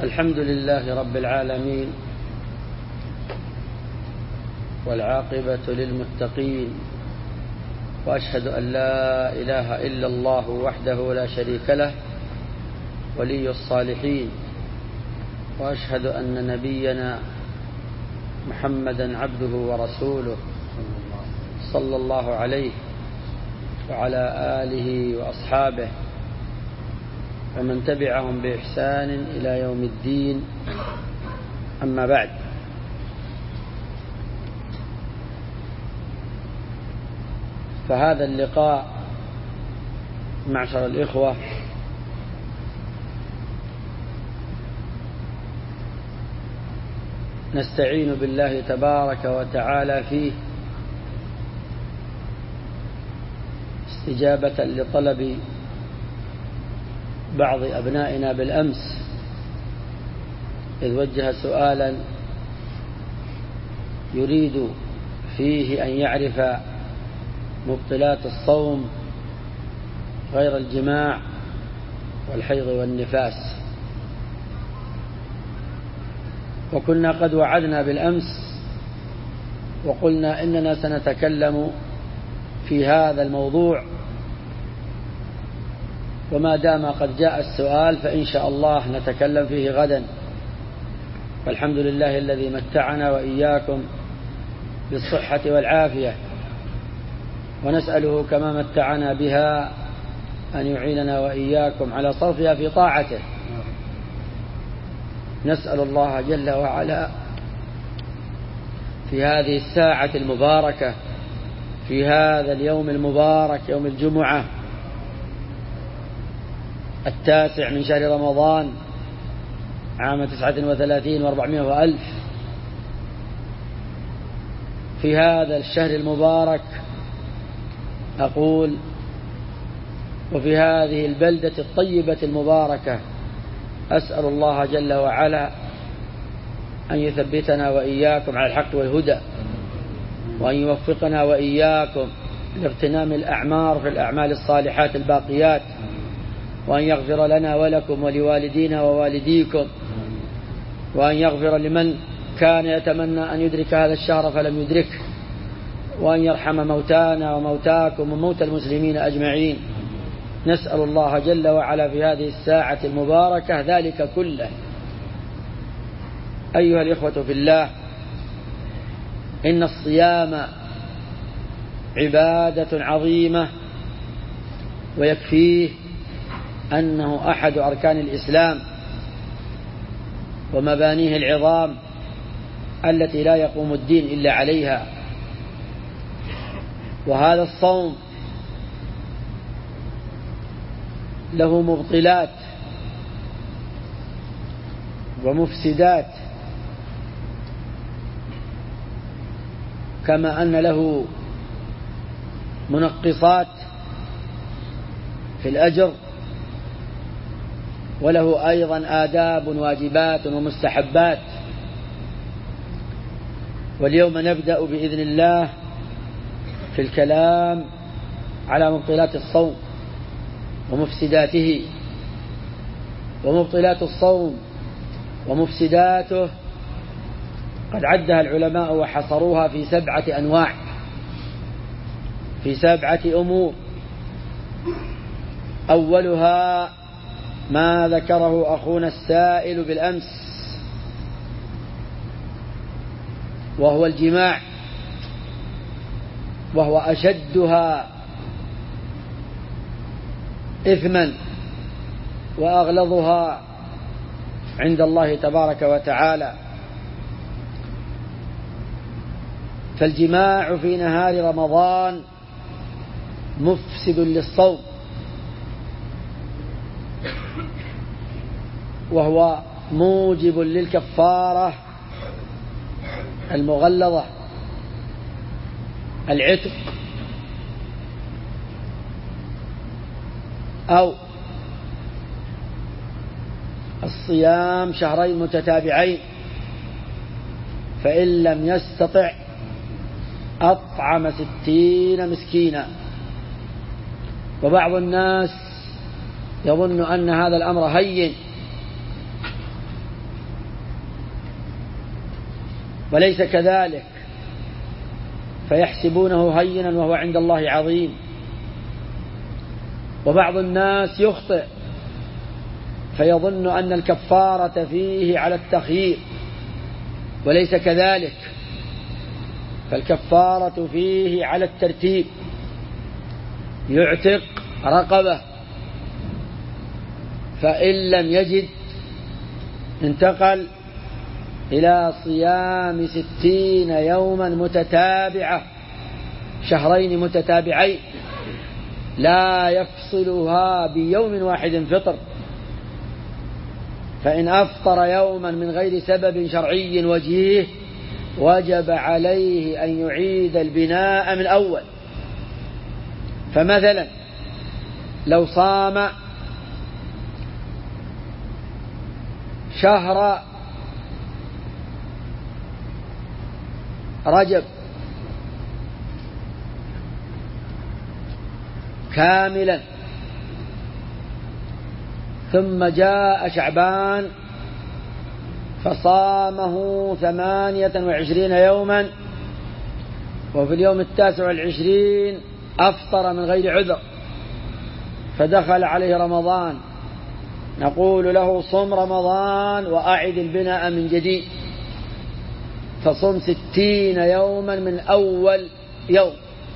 الحمد لله رب العالمين، والعاقبة للمتقين، وأشهد أن لا إله إلا الله وحده لا شريك له ولي الصالحين، وأشهد أن نبينا محمدا عبده ورسوله صلى الله عليه وعلى آله وأصحابه ومن تبعهم بإحسان إلى يوم الدين. أما بعد، فهذا اللقاء معشر الإخوة نستعين بالله تبارك وتعالى فيه استجابة لطلب بعض أبنائنا بالأمس، إذ وجه سؤالا يريد فيه أن يعرف مبطلات الصوم غير الجماع والحيض والنفاس. وكنا قد وعدنا بالأمس وقلنا إننا سنتكلم في هذا الموضوع، وما دام قد جاء السؤال فإن شاء الله نتكلم فيه غدا. والحمد لله الذي متعنا وإياكم بالصحة والعافية، ونسأله كما متعنا بها أن يعيننا وإياكم على صرفها في طاعته. نسأل الله جل وعلا في هذه الساعة المباركة، في هذا اليوم المبارك، يوم الجمعة 9 من شهر رمضان عام 39 و400 وألف، في هذا الشهر المبارك أقول، وفي هذه البلدة الطيبة المباركة، أسأل الله جل وعلا أن يثبتنا وإياكم على الحق والهدى، وأن يوفقنا وإياكم لاغتنام الأعمار في الأعمال الصالحات الباقيات، وأن يغفر لنا ولكم ولوالدينا ووالديكم، وأن يغفر لمن كان يتمنى أن يدرك هذا الشهر فلم يدركه، وأن يرحم موتانا وموتاكم وموتى المسلمين أجمعين. نسأل الله جل وعلا في هذه الساعة المباركة ذلك كله. أيها الإخوة في الله، إن الصيام عبادة عظيمة، ويكفيه أنه أحد أركان الإسلام ومبانيه العظام التي لا يقوم الدين إلا عليها. وهذا الصوم له مبطلات ومفسدات، كما أن له منقصات في الأجر، وله أيضا آداب واجبات ومستحبات. واليوم نبدأ بإذن الله في الكلام على مبطلات الصوم ومفسداته. ومبطلات الصوم ومفسداته قد عدها العلماء وحصروها في 7 أنواع، في 7 أمور. أولها ما ذكره أخونا السائل بالأمس، وهو الجماع، وهو أشدها إثما وأغلظها عند الله تبارك وتعالى. فالجماع في نهار رمضان مفسد للصوم، وهو موجب للكفارة المغلظة، العتق أو الصيام 2 شهر متتابعين، فإن لم يستطع أطعم 60 مسكينا. وبعض الناس يظن أن هذا الأمر هين، وليس كذلك، فيحسبونه هينا وهو عند الله عظيم. وبعض الناس يخطئ فيظن أن الكفارة فيه على التخيير، وليس كذلك، فالكفارة فيه على الترتيب. يعتق رقبة، فإن لم يجد انتقل إلى صيام 60 يوما متتابعة، شهرين متتابعين لا يفصلها بيوم واحد فطر. فإن أفطر يوما من غير سبب شرعي وجيه وجب عليه أن يعيد البناء من أول. فمثلا لو صام شهر رجب كاملا ثم جاء شعبان فصامه 28 يوما، وفي اليوم 29 أفطر من غير عذر، فدخل عليه رمضان، نقول له صم رمضان وأعد البناء من جديد، فصم 60 يوما من أول يوم.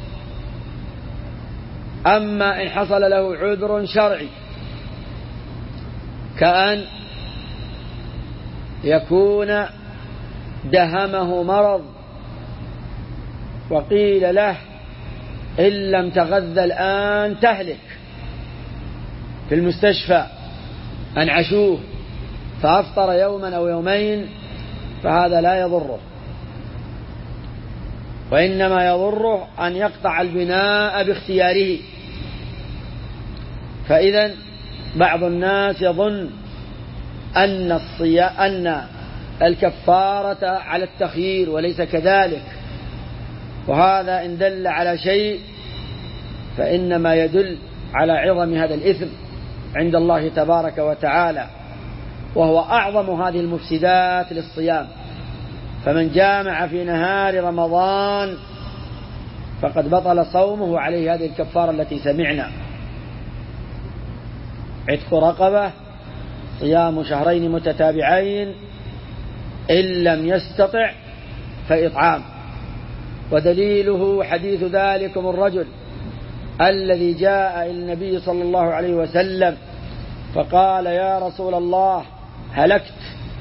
أما إن حصل له عذر شرعي كأن يكون دهمه مرض وقيل له إن لم تغذى الآن تهلك، في المستشفى أنعشوه فأفطر يوما أو يومين، فهذا لا يضره، وإنما يضره أن يقطع البناء باختياره. فإذا بعض الناس يظن أن الكفارة على التخيير، وليس كذلك، وهذا إن دل على شيء فإنما يدل على عظم هذا الإثم عند الله تبارك وتعالى، وهو أعظم هذه المفسدات للصيام. فمن جامع في نهار رمضان فقد بطل صومه وعليه هذه الكفارة التي سمعنا: عتق رقبة، صيام شهرين متتابعين، إن لم يستطع فإطعام. ودليله حديث ذلكم الرجل الذي جاء إلى النبي صلى الله عليه وسلم فقال: يا رسول الله هلكت.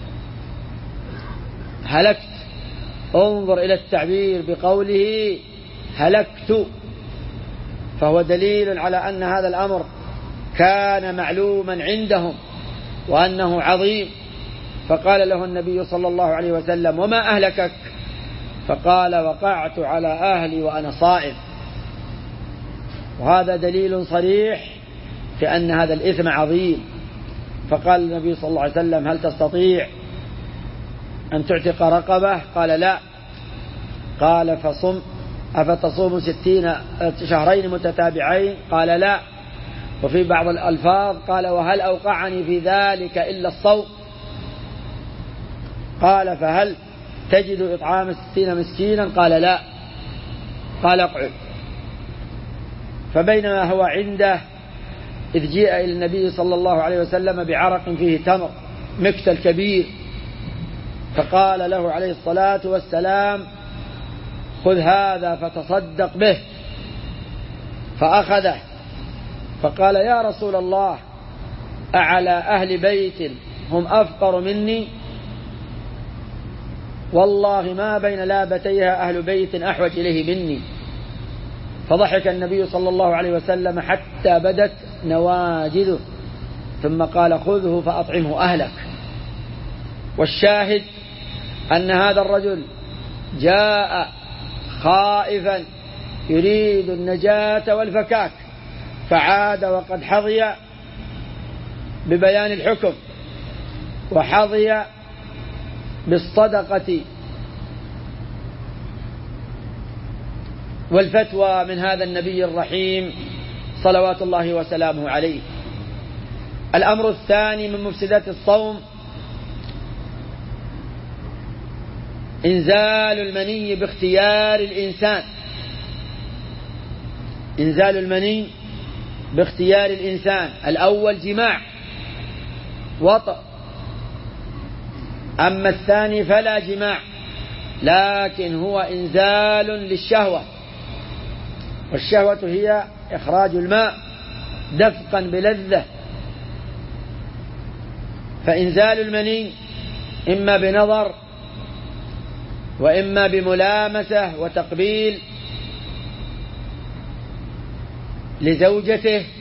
انظر إلى التعبير بقوله هلكت، فهو دليل على أن هذا الأمر كان معلوما عندهم وأنه عظيم. فقال له النبي صلى الله عليه وسلم: وما أهلكك؟ فقال: وقعت على أهلي وأنا صائم. وهذا دليل صريح في أن هذا الإثم عظيم. فقال النبي صلى الله عليه وسلم: هل تستطيع أن تعتق رقبة؟ قال: لا. قال: فصم، أفتصوم 60 شهرين متتابعين؟ قال: لا. وفي بعض الألفاظ قال: وهل أوقعني في ذلك إلا الصوم؟ قال: فهل تجد إطعام 60 مسكينا؟ قال: لا. قال: اقعد. فبينما هو عنده إذ جيء إلى النبي صلى الله عليه وسلم بعرق فيه تمر، مكتل كبير، فقال له عليه الصلاة والسلام: خذ هذا فتصدق به. فأخذه فقال: يا رسول الله، أعلى أهل بيت هم أفقر مني؟ والله ما بين لابتيها أهل بيت أحوج إليه مني. فضحك النبي صلى الله عليه وسلم حتى بدت نواجذه، ثم قال: خذه فأطعمه أهلك. والشاهد أن هذا الرجل جاء خائفا يريد النجاة والفكاك، فعاد وقد حظي ببيان الحكم وحظي بالصدقة والفتوى من هذا النبي الرحيم صلوات الله وسلامه عليه. الأمر الثاني من مفسدات الصوم إنزال المني باختيار الإنسان. إنزال المني باختيار الإنسان. الأول جماع وطأ، أما الثاني فلا جماع، لكن هو إنزال للشهوة، والشهوة هي إخراج الماء دفقا بلذة. فإنزال المني إما بنظر وإما بملامسة وتقبيل لزوجته،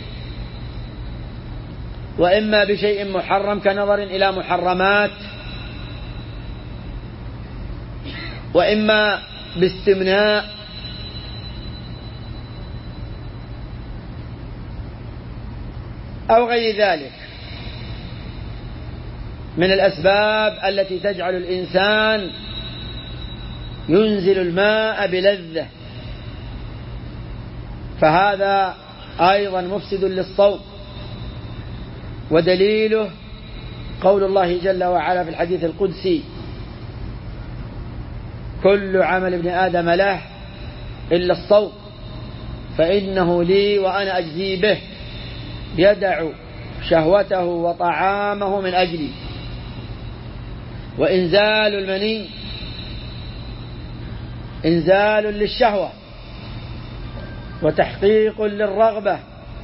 وإما بشيء محرم كنظر إلى محرمات، وإما باستمناء، أو غير ذلك من الأسباب التي تجعل الإنسان ينزل الماء بلذة، فهذا أيضا مفسد للصوم. ودليله قول الله جل وعلا في الحديث القدسي: كل عمل ابن آدم له إلا الصوم فإنه لي وأنا أجزي به، يدع شهوته وطعامه من أجلي. وإنزال المني إنزال للشهوة وتحقيق للرغبة،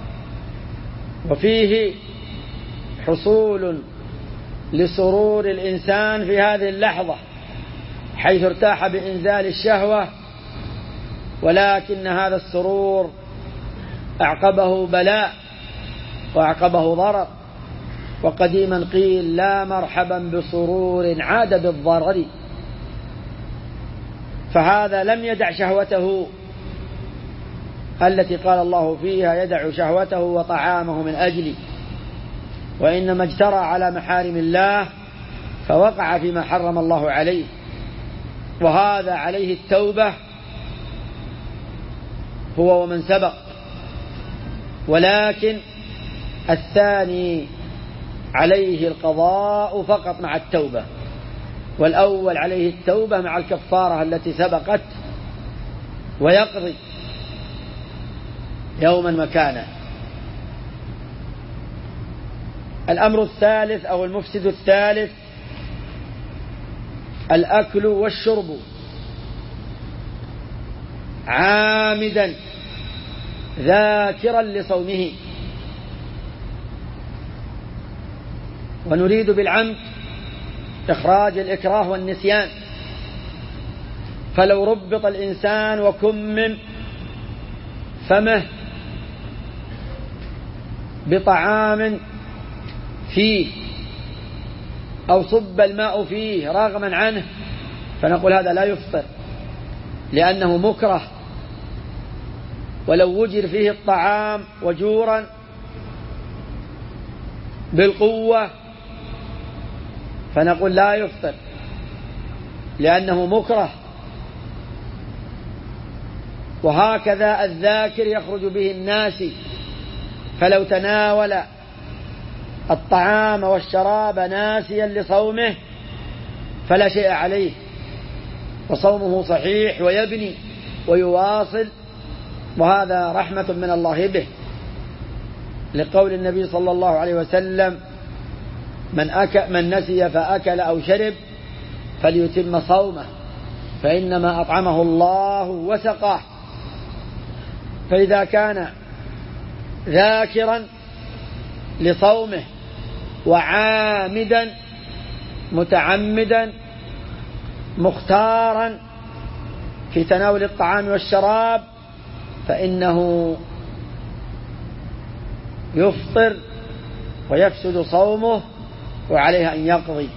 وفيه حصول لسرور الإنسان في هذه اللحظة حيث ارتاح بإنزال الشهوة، ولكن هذا السرور أعقبه بلاء وأعقبه ضرر. وقديما قيل: لا مرحبا بسرور عاد بالضرر. فهذا لم يدع شهوته التي قال الله فيها: يدع شهوته وطعامه من أجلي، وإنما اجترى على محارم الله فوقع فيما حرم الله عليه، وهذا عليه التوبة هو ومن سبق. ولكن الثاني عليه القضاء فقط مع التوبة، والأول عليه التوبة مع الكفارة التي سبقت، ويقضي يوما مكانه. الأمر الثالث أو المفسد الثالث الأكل والشرب عامدا ذاكرا لصومه. ونريد بالعمد إخراج الإكراه والنسيان. فلو ربط الإنسان وكمم فمه بطعام فيه أو صب الماء فيه راغما عنه، فنقول هذا لا يفطر لأنه مكره. ولو وجر فيه الطعام وجورا بالقوة فنقول لا يفطر لأنه مكره. وهكذا الذاكر يخرج به الناس، فلو تناول الطعام والشراب ناسيا لصومه فلا شيء عليه، وصومه صحيح ويبني ويواصل، وهذا رحمة من الله به، لقول النبي صلى الله عليه وسلم: من نسي فأكل أو شرب فليتم صومه فإنما أطعمه الله وسقاه. فإذا كان ذاكرا لصومه وعامدا متعمدا مختارا في تناول الطعام والشراب فإنه يفطر ويفسد صومه وعليه أن يقضي.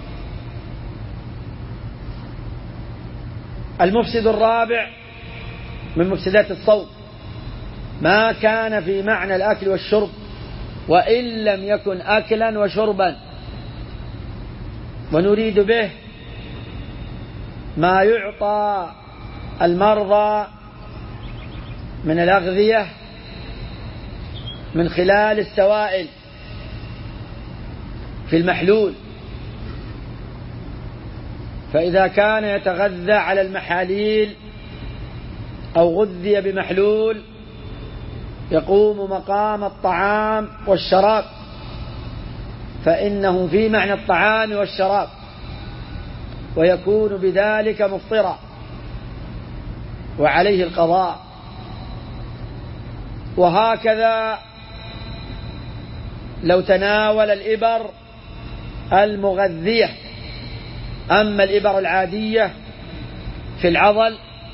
المفسد الرابع من مفسدات الصوم ما كان في معنى الأكل والشرب وإن لم يكن أكلا وشربا، ونريد به ما يعطى المرضى من الأغذية من خلال السوائل في المحلول، فإذا كان يتغذى على المحاليل أو غذي بمحلول يقوم مقام الطعام والشراب، فإنه في معنى الطعام والشراب، ويكون بذلك مفطرا وعليه القضاء. وهكذا لو تناول الإبر المغذية، أما الإبر العادية في العضل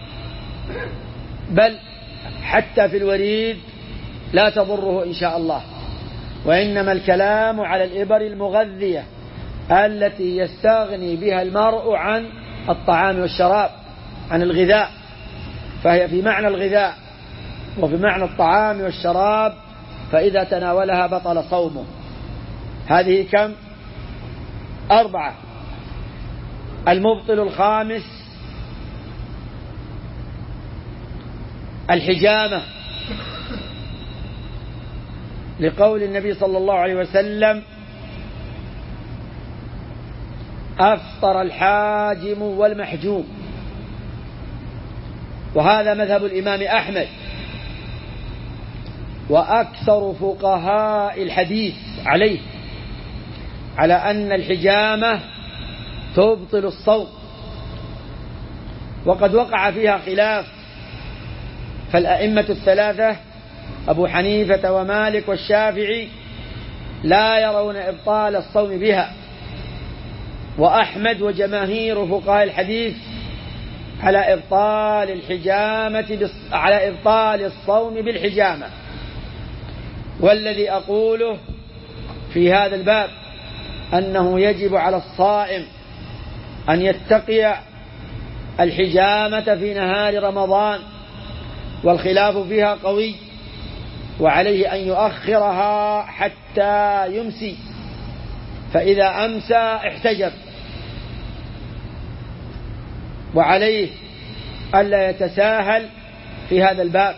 بل حتى في الوريد لا تضره إن شاء الله، وإنما الكلام على الإبر المغذية التي يستغني بها المرء عن الطعام والشراب، عن الغذاء، فهي في معنى الغذاء وفي معنى الطعام والشراب، فإذا تناولها بطل صومه. هذه كم؟ 4. المبطل الخامس الحجامة، لقول النبي صلى الله عليه وسلم: أفطر الحاجم والمحجوم. وهذا مذهب الإمام أحمد وأكثر فقهاء الحديث على أن الحجامة تبطل الصوم، وقد وقع فيها خلاف، فالأئمة الثلاثة أبو حنيفة ومالك والشافعي لا يرون إبطال الصوم بها، وأحمد وجماهير فقهاء الحديث على إبطال الصوم بالحجامة. والذي أقوله في هذا الباب أنه يجب على الصائم أن يتقي الحجامة في نهار رمضان، والخلاف فيها قوي، وعليه أن يؤخرها حتى يمسي، فإذا أمسى احتجب، وعليه ألا يتساهل في هذا الباب.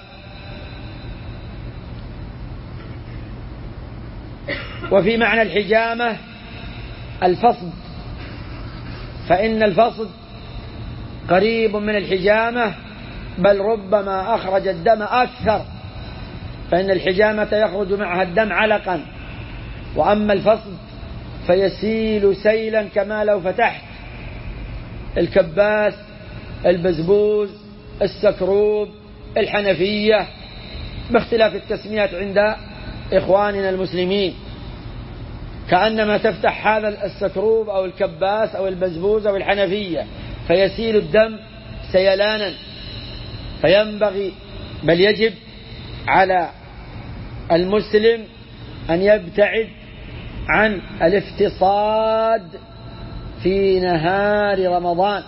وفي معنى الحجامة الفصد، فإن الفصد قريب من الحجامة، بل ربما أخرج الدم أكثر، فإن الحجامة يخرج معها الدم علقا، وأما الفصد فيسيل سيلا كما لو فتحت الكباس، البزبوز، السكروب، الحنفية، باختلاف التسميات عند إخواننا المسلمين، كأنما تفتح هذا السكروب أو الكباس أو البزبوز أو الحنفية فيسيل الدم سيلانا. فينبغي بل يجب على المسلم أن يبتعد عن الافتصاد في نهار رمضان.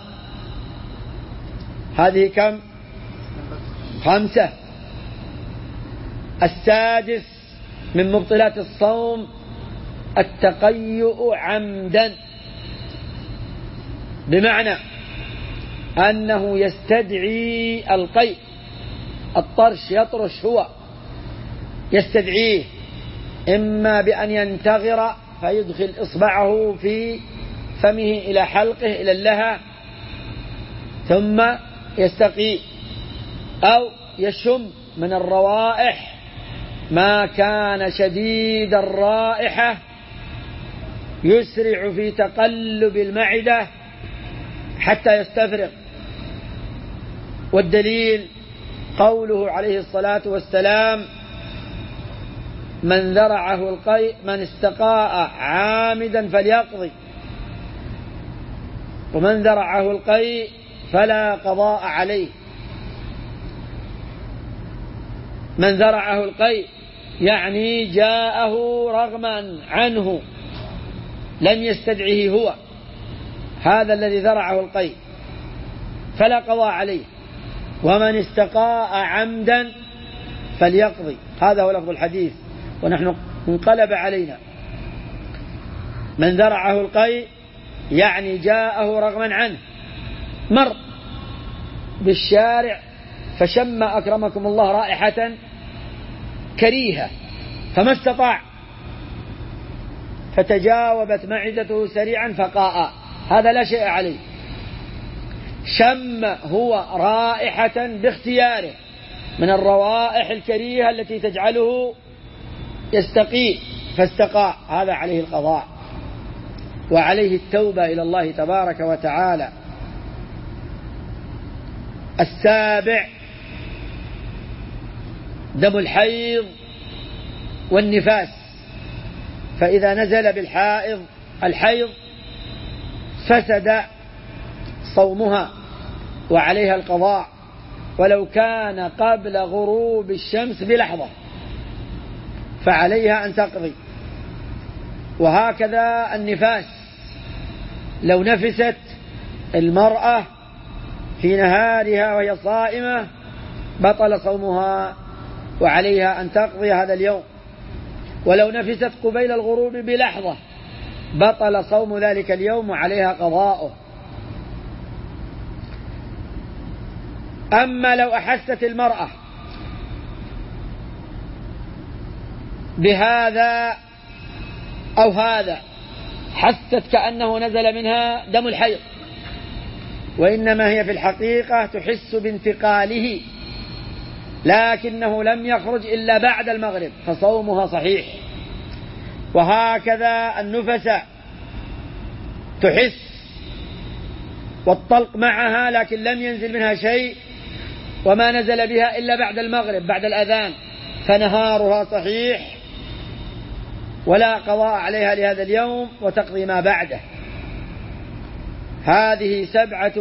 هذه كم؟ 5. السادس من مبطلات الصوم التقيؤ عمدا، بمعنى أنه يستدعي القيء، الطرش، يطرش، هو يستدعيه، إما بأن ينتغر فيدخل إصبعه في فمه إلى حلقه إلى اللهى ثم يستقي، أو يشم من الروائح ما كان شديد الرائحة يسرع في تقلب المعدة حتى يستفرغ. والدليل قوله عليه الصلاة والسلام: من ذرعه القيء من استقاء عامدا فليقضي، ومن ذرعه القيء فلا قضاء عليه. من ذرعه القيء يعني جاءه رغما عنه، لم يستدعه هو، هذا الذي ذرعه القيء فلا قضاء عليه. ومن استقاء عمدا فليقضي، هذا هو لفظ الحديث، ونحن انقلب علينا. من ذرعه القيء يعني جاءه رغما عنه، مر بالشارع فشم أكرمكم الله رائحة كريهة فما استطاع، فتجاوبت معدته سريعا فقاء، هذا لا شيء عليه، شم هو رائحة باختياره من الروائح الكريهة التي تجعله يستقيء فاستقاء، هذا عليه القضاء وعليه التوبة إلى الله تبارك وتعالى. 7 دم الحيض والنفاس، فإذا نزل بالحائض الحيض فسد صومها وعليها القضاء ولو كان قبل غروب الشمس بلحظة فعليها أن تقضي. وهكذا النفاس، لو نفست المرأة في نهارها وهي صائمة بطل صومها وعليها أن تقضي هذا اليوم، ولو نفست قبيل الغروب بلحظة بطل صوم ذلك اليوم وعليها قضاؤه. أما لو أحست المرأة بهذا أو هذا، حست كأنه نزل منها دم الحيض وإنما هي في الحقيقة تحس بانتقاله لكنه لم يخرج إلا بعد المغرب فصومها صحيح. وهكذا النفس تحس والطلق معها لكن لم ينزل منها شيء وما نزل بها إلا بعد المغرب بعد الأذان، فنهارها صحيح ولا قضاء عليها لهذا اليوم وتقضي ما بعده. هذه 7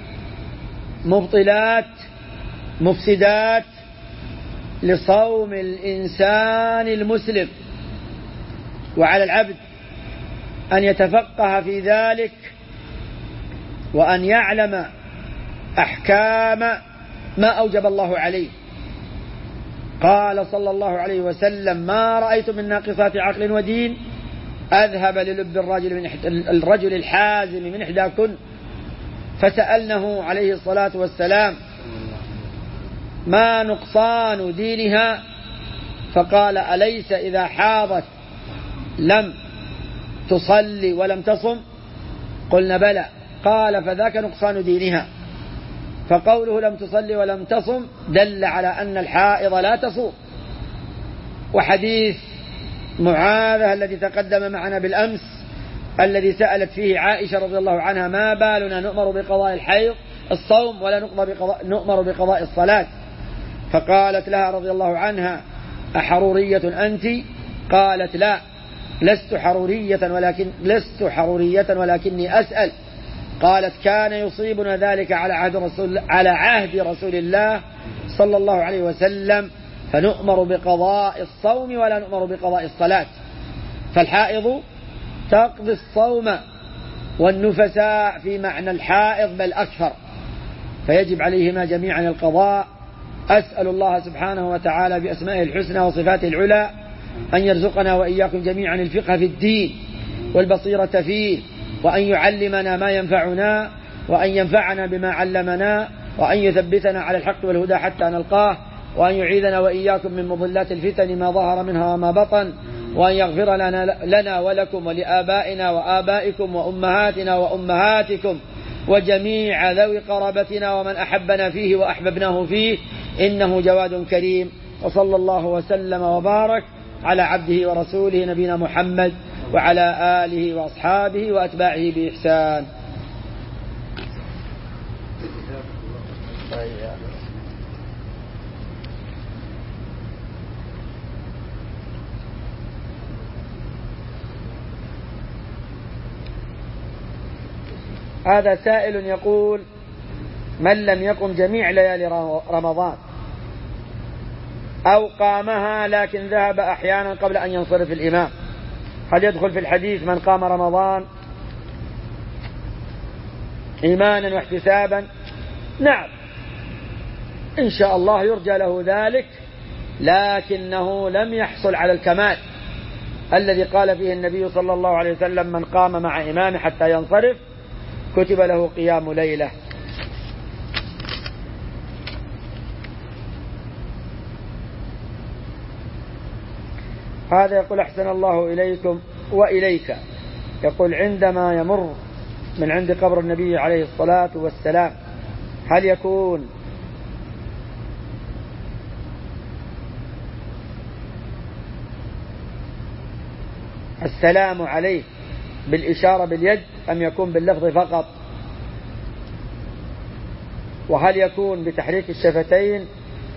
مبطلات مفسدات لصوم الإنسان المسلم، وعلى العبد أن يتفقه في ذلك وأن يعلم أحكام ما أوجب الله عليه. قال صلى الله عليه وسلم: ما رأيت من ناقصات عقل ودين أذهب للب الرجل الحازم من إحداكن. فسألنه عليه الصلاة والسلام: ما نقصان دينها؟ فقال: أليس إذا حاضت لم تصلي ولم تصم؟ قلنا: بلى. قال: فذاك نقصان دينها. فقوله لم تصلي ولم تصم دل على أن الحائض لا تصوم. وحديث معاذة الذي تقدم معنا بالأمس الذي سألت فيه عائشة رضي الله عنها: ما بالنا نؤمر بقضاء الحيض الصوم ولا نؤمر بقضاء الصلاة؟ فقالت لها رضي الله عنها: أحرورية أنت؟ قالت: لا، لست حرورية ولكني أسأل. قالت: كان يصيبنا ذلك على عهد رسول الله صلى الله عليه وسلم، فنؤمر بقضاء الصوم ولا نؤمر بقضاء الصلاة. فالحائض تقضي الصوم والنفساء في معنى الحائض بل أكثر، فيجب عليهما جميعا القضاء. أسأل الله سبحانه وتعالى بأسمائه الحسنى وصفاته العلى أن يرزقنا وإياكم جميعا الفقه في الدين والبصيرة فيه، وأن يعلمنا ما ينفعنا، وأن ينفعنا بما علمنا، وأن يثبتنا على الحق والهدى حتى نلقاه، وأن يعيذنا وإياكم من مضلات الفتن ما ظهر منها وما بطن، وأن يغفر لنا ولكم ولآبائنا وآبائكم وأمهاتنا وأمهاتكم وجميع ذوي قرابتنا ومن أحبنا فيه وأحببناه فيه، إنه جواد كريم. وصلى الله وسلم وبارك على عبده ورسوله نبينا محمد وعلى آله وأصحابه وأتباعه بإحسان. هذا سائل يقول: من لم يقم جميع ليالي رمضان أو قامها لكن ذهب أحيانا قبل أن ينصرف الإمام، هل يدخل في الحديث من قام رمضان إيمانا واحتسابا؟ نعم، إن شاء الله يرجى له ذلك، لكنه لم يحصل على الكمال الذي قال فيه النبي صلى الله عليه وسلم: من قام مع إمامه حتى ينصرف كتب له قيام ليلة. هذا يقول: أحسن الله إليكم وإليك، يقول: عندما يمر من عند قبر النبي عليه الصلاة والسلام هل يكون السلام عليه بالإشارة باليد أم يكون باللفظ فقط؟ وهل يكون بتحريك الشفتين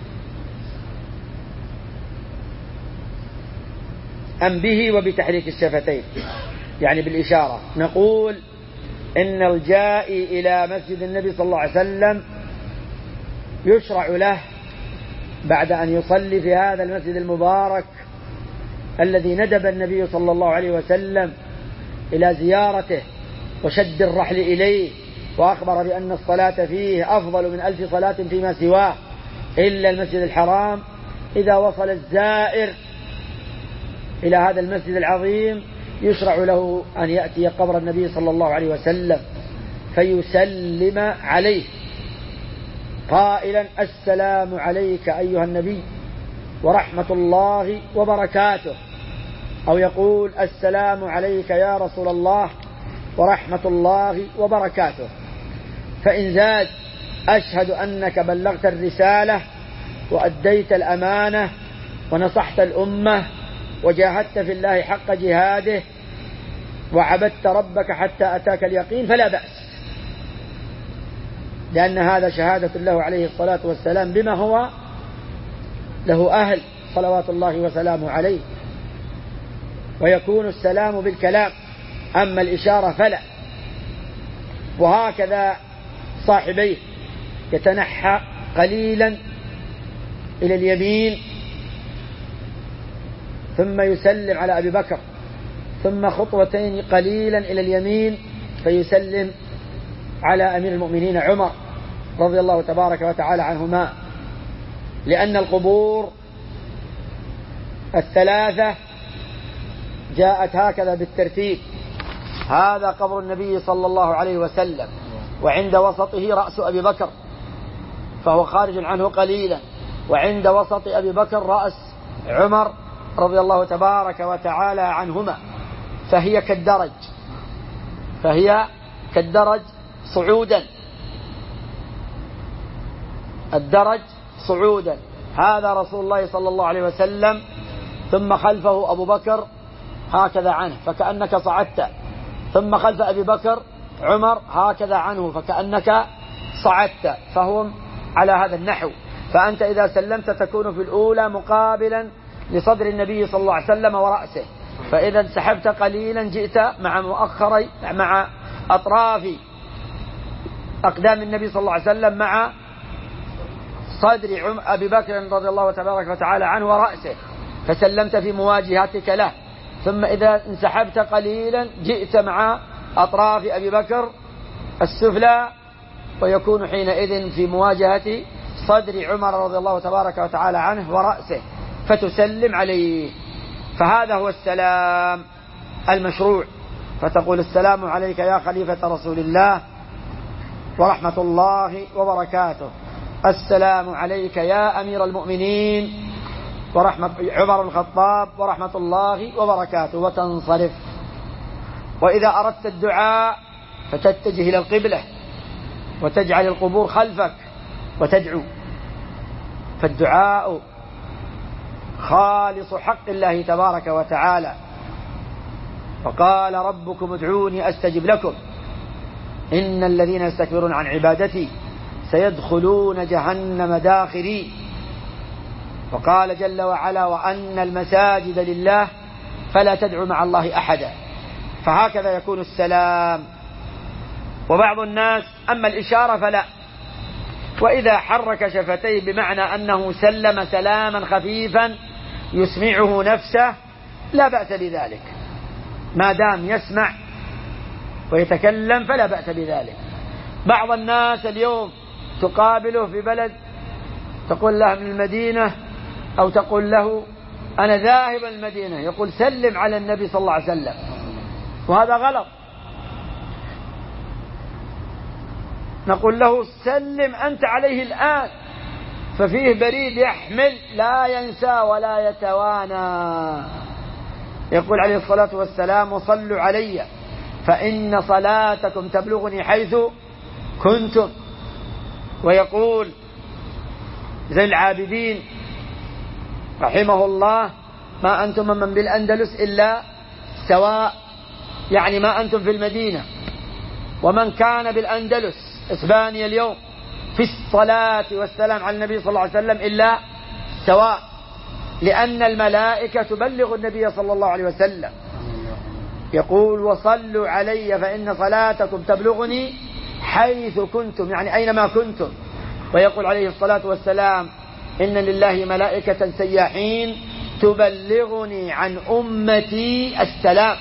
أم به وبتحريك الشفتين، يعني بالإشارة؟ نقول إن الجائي إلى مسجد النبي صلى الله عليه وسلم يشرع له بعد أن يصلي في هذا المسجد المبارك الذي ندب النبي صلى الله عليه وسلم إلى زيارته وشد الرحل إليه، وأخبر بأن الصلاة فيه أفضل من 1000 صلاة فيما سواه إلا المسجد الحرام. إذا وصل الزائر إلى هذا المسجد العظيم يشرع له أن يأتي قبر النبي صلى الله عليه وسلم فيسلم عليه قائلا: السلام عليك أيها النبي ورحمة الله وبركاته، أو يقول: السلام عليك يا رسول الله ورحمة الله وبركاته. فإن زاد: أشهد أنك بلغت الرسالة وأديت الأمانة ونصحت الأمة وجاهدت في الله حق جهاده وعبدت ربك حتى أتاك اليقين، فلا بأس، لأن هذا شهادة له عليه الصلاة والسلام بما هو له أهل صلوات الله وسلامه عليه. ويكون السلام بالكلام، أما الإشارة فلا. وهكذا صاحبيه يتنحى قليلا إلى اليمين ثم يسلم على أبي بكر، ثم خطوتين قليلا إلى اليمين فيسلم على أمير المؤمنين عمر رضي الله تبارك وتعالى عنهما، لأن القبور الثلاثة جاءت هكذا بالترتيب: هذا قبر النبي صلى الله عليه وسلم، وعند وسطه رأس أبي بكر فهو خارج عنه قليلا، وعند وسط أبي بكر رأس عمر رضي الله تبارك وتعالى عنهما، فهي كالدرج صعودا، الدرج صعودا. هذا رسول الله صلى الله عليه وسلم، ثم خلفه أبو بكر هكذا عنه فكأنك صعدت، ثم خلف أبي بكر عمر هكذا عنه فكأنك صعدت، فهم على هذا النحو. فأنت إذا سلمت تكون في الأولى مقابلا لصدر النبي صلى الله عليه وسلم ورأسه، فإذا انسحبت قليلا جئت مع أطراف أقدام النبي صلى الله عليه وسلم مع صدر أبي بكر رضي الله تبارك وتعالى عنه ورأسه، فسلمت في مواجهتك له. ثم إذا انسحبت قليلا جئت مع أطراف أبي بكر السفلى، ويكون حينئذ في مواجهة صدر عمر رضي الله تبارك وتعالى عنه ورأسه، فتسلم عليه. فهذا هو السلام المشروع، فتقول: السلام عليك يا خليفة رسول الله ورحمة الله وبركاته، السلام عليك يا أمير المؤمنين ورحمة عمر الخطاب ورحمة الله وبركاته، وتنصرف. وإذا أردت الدعاء فتتجه إلى القبلة وتجعل القبور خلفك وتدعو، فالدعاء خالص حق الله تبارك وتعالى. وقال: ربكم ادعوني أستجب لكم إن الذين يستكبرون عن عبادتي سيدخلون جهنم داخرين. وقال جل وعلا: وأن المساجد لله فلا تدعوا مع الله أحدا. فهكذا يكون السلام. وبعض الناس أما الإشارة فلا، وإذا حرك شفتيه بمعنى أنه سلم سلاما خفيفا يسمعه نفسه لا بأس بذلك، ما دام يسمع ويتكلم فلا بأس بذلك. بعض الناس اليوم تقابله في بلد تقول له من المدينة أو تقول له أنا ذاهب المدينة، يقول: سلم على النبي صلى الله عليه وسلم، وهذا غلط. نقول له: سلم أنت عليه الآن، ففيه بريد يحمل لا ينسى ولا يتوانى. يقول عليه الصلاة والسلام: وصلوا علي فإن صلاتكم تبلغني حيث كنتم. ويقول زين العابدين رحمه الله: ما أنتم من بالأندلس إلا سواء، يعني ما أنتم في المدينة ومن كان بالأندلس إسبانيا اليوم في الصلاة والسلام على النبي صلى الله عليه وسلم إلا سواء، لأن الملائكة تبلغ النبي صلى الله عليه وسلم. يقول: وصلوا علي فإن صلاتكم تبلغني حيث كنتم، يعني أينما كنتم. ويقول عليه الصلاة والسلام: إن لله ملائكة سياحين تبلغني عن أمتي السلام.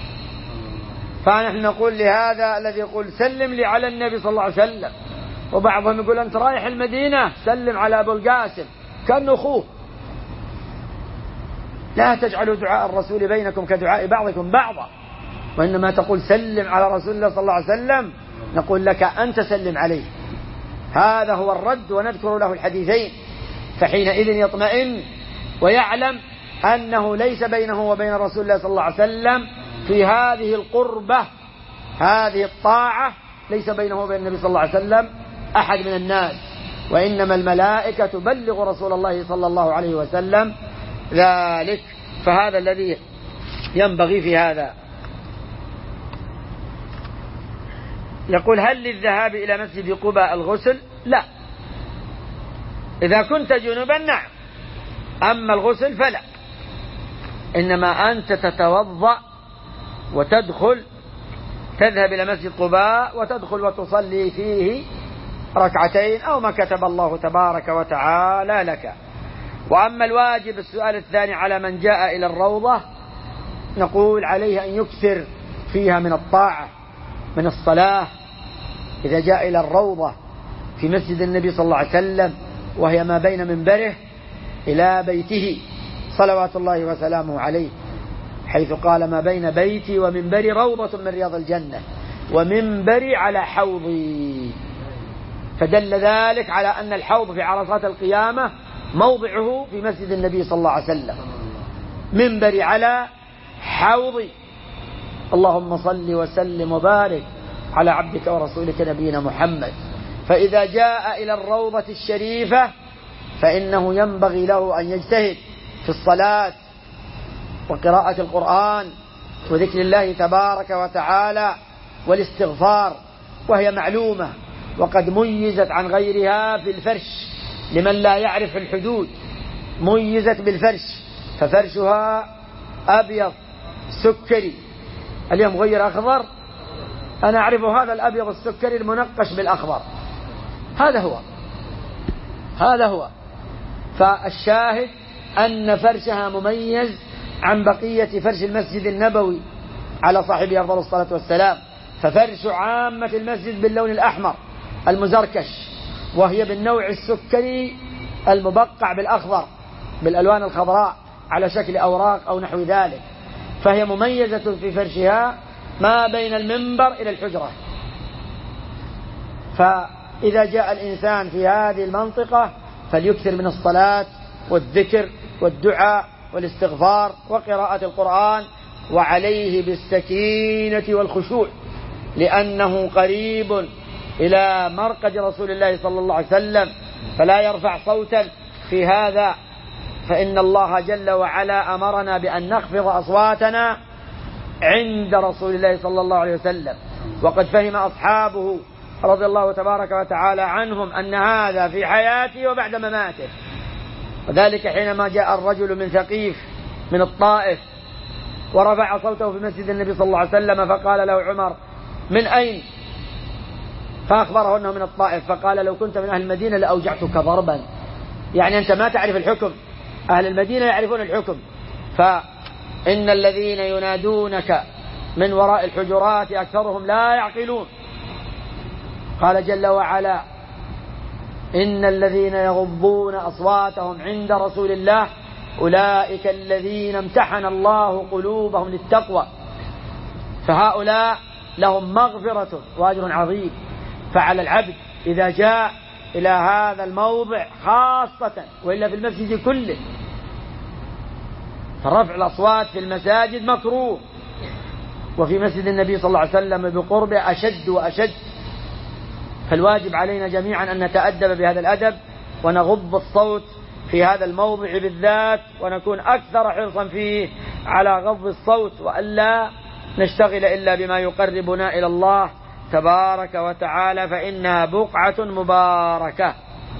فنحن نقول لهذا الذي يقول: سلم لي على النبي صلى الله عليه وسلم، وبعضهم يقول: أنت رايح المدينة سلم على أبو القاسم كأنه أخوه. لا تجعلوا دعاء الرسول بينكم كدعاء بعضكم بعضا، وإنما تقول: سلم على رسول الله صلى الله عليه وسلم، نقول لك أنت سلم عليه. هذا هو الرد، ونذكر له الحديثين، فحينئذ يطمئن ويعلم أنه ليس بينه وبين رسول الله صلى الله عليه وسلم في هذه القربة، هذه الطاعة، ليس بينه وبين النبي صلى الله عليه وسلم أحد من الناس، وإنما الملائكة تبلغ رسول الله صلى الله عليه وسلم ذلك. فهذا الذي ينبغي في هذا. يقول: هل للذهاب إلى مسجد قباء الغسل؟ لا. إذا كنت جنبا نعم، أما الغسل فلا، إنما أنت تتوضأ وتدخل، تذهب إلى مسجد قباء وتدخل وتصلي فيه ركعتين أو ما كتب الله تبارك وتعالى لك. وأما الواجب، السؤال الثاني، على من جاء إلى الروضة، نقول عليه أن يكثر فيها من الطاعة، من الصلاة. إذا جاء إلى الروضة في مسجد النبي صلى الله عليه وسلم، وهي ما بين منبره إلى بيته صلوات الله وسلامه عليه، حيث قال: ما بين بيتي ومنبري روضة من رياض الجنة، ومنبري على حوضي. فدل ذلك على أن الحوض في عرصات القيامة موضعه في مسجد النبي صلى الله عليه وسلم. منبري على حوضي. اللهم صل وسلم وبارك على عبدك ورسولك نبينا محمد. فإذا جاء إلى الروضة الشريفة فإنه ينبغي له أن يجتهد في الصلاة وقراءة القرآن وذكر الله تبارك وتعالى والاستغفار، وهي معلومة وقد ميزت عن غيرها في الفرش. لمن لا يعرف الحدود، ميزت بالفرش، ففرشها أبيض سكري، اليوم غير أخضر. أنا أعرف هذا الأبيض السكري المنقش بالأخضر، هذا هو. فالشاهد أن فرشها مميز عن بقية فرش المسجد النبوي على صاحبه أفضل الصلاة والسلام. ففرش عامة المسجد باللون الأحمر المزركش، وهي بالنوع السكري المبقع بالأخضر بالألوان الخضراء على شكل أوراق أو نحو ذلك. فهي مميزة في فرشها ما بين المنبر إلى الحجرة. فإذا جاء الإنسان في هذه المنطقة فليكثر من الصلاة والذكر والدعاء والاستغفار وقراءة القرآن، وعليه بالسكينة والخشوع، لأنه قريب إلى مرقد رسول الله صلى الله عليه وسلم، فلا يرفع صوتا في هذا، فإن الله جل وعلا أمرنا بأن نخفض أصواتنا عند رسول الله صلى الله عليه وسلم. وقد فهم أصحابه رضي الله تبارك وتعالى عنهم أن هذا في حياته وبعد مماته. وذلك حينما جاء الرجل من ثقيف من الطائف ورفع صوته في مسجد النبي صلى الله عليه وسلم، فقال له عمر: من أين؟ فأخبره أنه من الطائف، فقال: لو كنت من أهل المدينة لأوجعتك ضربا. يعني أنت ما تعرف الحكم، أهل المدينة يعرفون الحكم. فإن الذين ينادونك من وراء الحجرات أكثرهم لا يعقلون. قال جل وعلا: إن الذين يغضون أصواتهم عند رسول الله أولئك الذين امتحن الله قلوبهم للتقوى. فهؤلاء لهم مغفرة وأجر عظيم. فعلى العبد إذا جاء إلى هذا الموضع خاصة، وإلا في المسجد كله، فرفع الأصوات في المساجد مكروه، وفي مسجد النبي صلى الله عليه وسلم بقربه أشد وأشد. فالواجب علينا جميعا أن نتأدب بهذا الأدب ونغض الصوت في هذا الموضع بالذات، ونكون أكثر حرصا فيه على غض الصوت، وألا نشتغل إلا بما يقربنا إلى الله تبارك وتعالى، فإنها بقعة مباركة.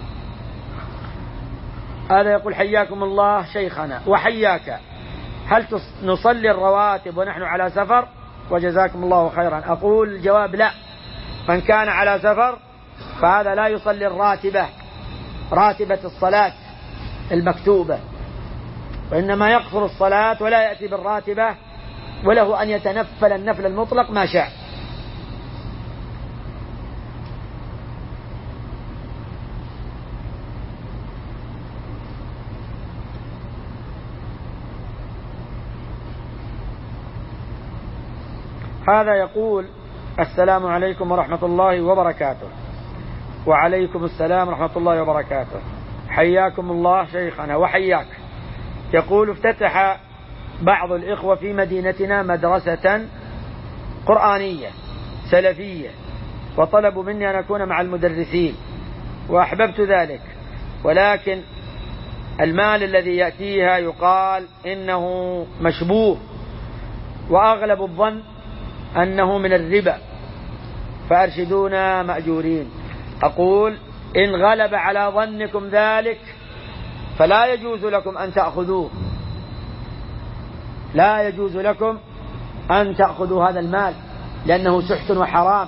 هذا يقول: حياكم الله شيخنا وحياك، هل نصلي الرواتب ونحن على سفر؟ وجزاكم الله خيرا. أقول الجواب: لا. من كان على سفر فهذا لا يصلي راتبة الصلاة المكتوبة، وإنما يقصر الصلاة ولا يأتي بالراتبة، وله أن يتنفل النفل المطلق ما شاء. هذا يقول: السلام عليكم ورحمة الله وبركاته. وعليكم السلام ورحمة الله وبركاته، حياكم الله شيخنا وحياك. يقول: افتتح بعض الإخوة في مدينتنا مدرسة قرآنية سلفية، وطلبوا مني أن أكون مع المدرسين، وأحببت ذلك، ولكن المال الذي يأتيها يقال إنه مشبوه، وأغلب الظن أنه من الربا، فأرشدونا مأجورين. أقول: إن غلب على ظنكم ذلك فلا يجوز لكم أن تأخذوه، لا يجوز لكم أن تأخذوا هذا المال، لأنه سحت وحرام،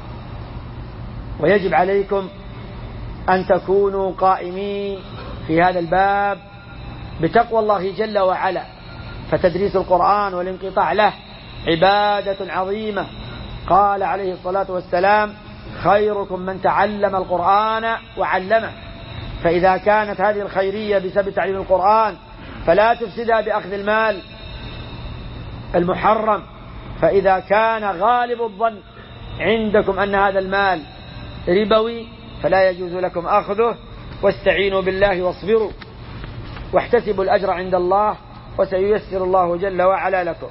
ويجب عليكم أن تكونوا قائمين في هذا الباب بتقوى الله جل وعلا، فتدريس القرآن والانقطاع له عبادة عظيمة. قال عليه الصلاة والسلام: خيركم من تعلم القرآن وعلمه. فإذا كانت هذه الخيرية بسبب تعليم القرآن فلا تفسدها بأخذ المال المحرم. فإذا كان غالب الظن عندكم أن هذا المال ربوي فلا يجوز لكم أخذه، واستعينوا بالله واصبروا واحتسبوا الأجر عند الله، وسييسر الله جل وعلا لكم.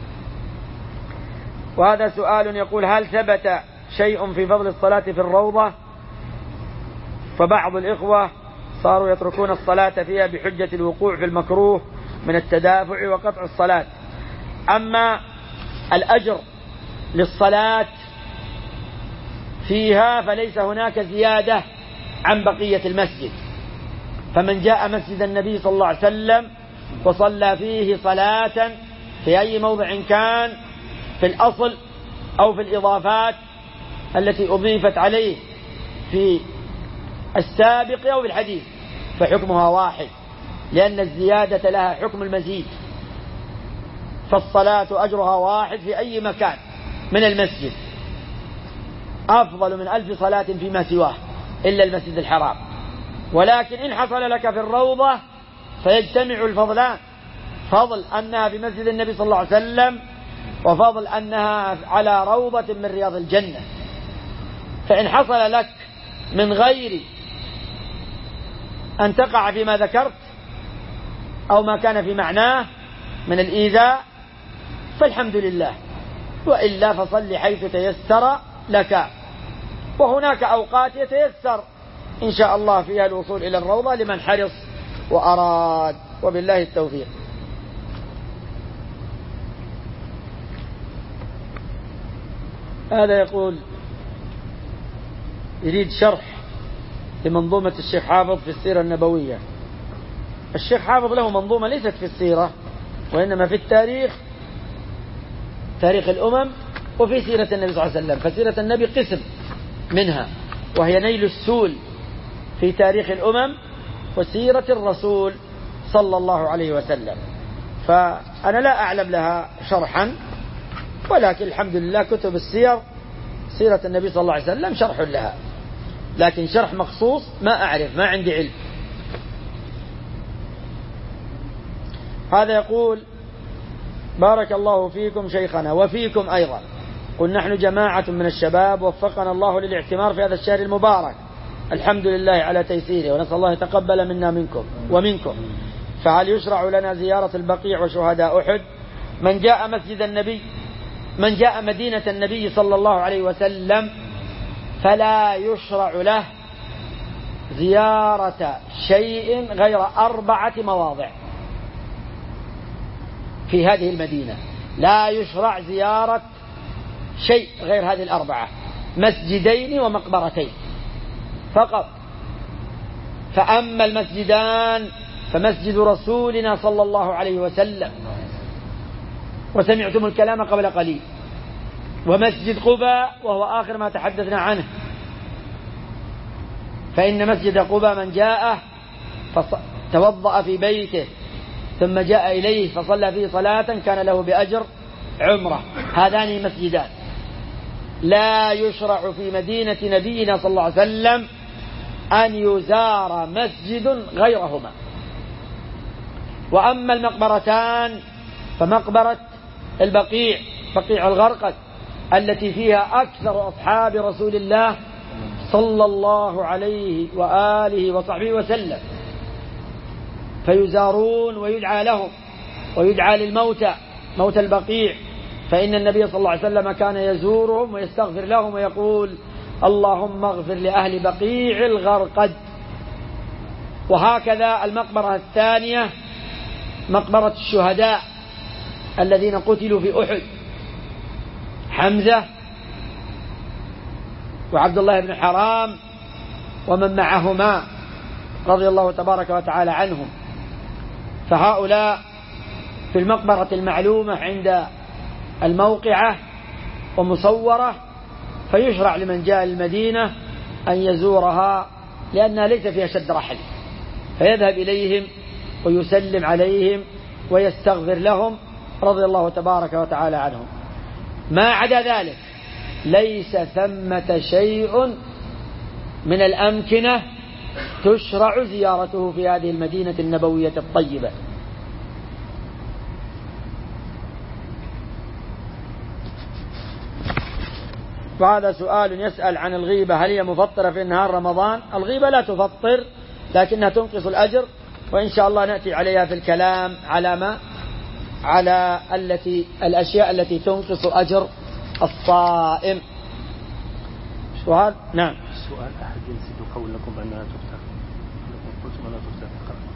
وهذا سؤال يقول: هل ثبت شيء في فضل الصلاة في الروضة؟ فبعض الإخوة صاروا يتركون الصلاة فيها بحجة الوقوع في المكروه من التدافع وقطع الصلاة. أما الأجر للصلاة فيها فليس هناك زيادة عن بقية المسجد، فمن جاء مسجد النبي صلى الله عليه وسلم وصلى فيه صلاة في أي موضع كان، في الأصل أو في الإضافات التي أضيفت عليه في السابق أو في الحديث، فحكمها واحد، لأن الزيادة لها حكم المزيد، فالصلاة أجرها واحد في أي مكان من المسجد، أفضل من 1000 صلاة فيما سواه إلا المسجد الحرام. ولكن إن حصل لك في الروضة فيجتمع الفضلان، فضل أنها في مسجد النبي صلى الله عليه وسلم، وفضل أنها على روضة من رياض الجنة. فإن حصل لك من غير أن تقع فيما ذكرت أو ما كان في معناه من الإيذاء فالحمد لله، وإلا فصل حيث تيسر لك. وهناك أوقات يتيسر إن شاء الله فيها الوصول إلى الروضة لمن حرص وأراد، وبالله التوفيق. هذا يقول: يريد شرح لمنظومة الشيخ حافظ في السيرة النبوية. الشيخ حافظ له منظومة ليست في السيرة وإنما في التاريخ، تاريخ الأمم، وفي سيرة النبي صلى الله عليه وسلم. فسيرة النبي قسم منها وهي نيل السول في تاريخ الأمم، وسيرة الرسول صلى الله عليه وسلم. فأنا لا أعلم لها شرحا، ولكن الحمد لله كتب السير، سيرة النبي صلى الله عليه وسلم شرح لها، لكن شرح مخصوص ما أعرف، ما عندي علم. هذا يقول: بارك الله فيكم شيخنا وفيكم أيضا. قل: نحن جماعة من الشباب وفقنا الله للاعتمار في هذا الشهر المبارك، الحمد لله على تيسيره، ونسأل الله يتقبل منا منكم ومنكم. فهل يشرع لنا زيارة البقيع وشهداء أحد؟ من جاء مدينة النبي صلى الله عليه وسلم فلا يشرع له زيارة شيء غير 4 مواضع في هذه المدينة. لا يشرع زيارة شيء غير هذه 4: مسجدين ومقبرتين فقط. فأما المسجدان فمسجد رسولنا صلى الله عليه وسلم، وسمعتم الكلام قبل قليل، ومسجد قباء وهو آخر ما تحدثنا عنه، فإن مسجد قباء من جاءه فتوضأ في بيته ثم جاء إليه فصلى فيه صلاة كان له بأجر عمرة. هذان مسجدان. لا يشرع في مدينة نبينا صلى الله عليه وسلم أن يزار مسجد غيرهما. وأما المقبرتان فمقبرة البقيع، بقيع الغرقد، التي فيها أكثر أصحاب رسول الله صلى الله عليه وآله وصحبه وسلم، فيزارون ويدعى لهم ويدعى للموتى، موتى البقيع، فإن النبي صلى الله عليه وسلم كان يزورهم ويستغفر لهم ويقول: اللهم اغفر لأهل بقيع الغرقد. وهكذا المقبرة الثانية مقبرة الشهداء الذين قتلوا في أحد، حمزة وعبد الله بن حرام ومن معهما رضي الله تبارك وتعالى عنهم. فهؤلاء في المقبرة المعلومة عند الموقعة ومصورة، فيشرع لمن جاء المدينة أن يزورها لأنها ليس فيها شد رحل، فيذهب إليهم ويسلم عليهم ويستغفر لهم رضي الله تبارك وتعالى عنهم. ما عدا ذلك ليس ثمة شيء من الأمكنة تشرع زيارته في هذه المدينة النبوية الطيبة. وهذا سؤال يسأل عن الغيبة، هل هي مفطرة في نهار رمضان؟ الغيبة لا تفطر لكنها تنقص الأجر، وإن شاء الله نأتي عليها في الكلام على الأشياء التي تنقص أجر الصائم. سؤال؟ نعم. السؤال: أحد ينسب قول لكم بأنها تفتح، لكم قلتم أنها تفتح في قرآن.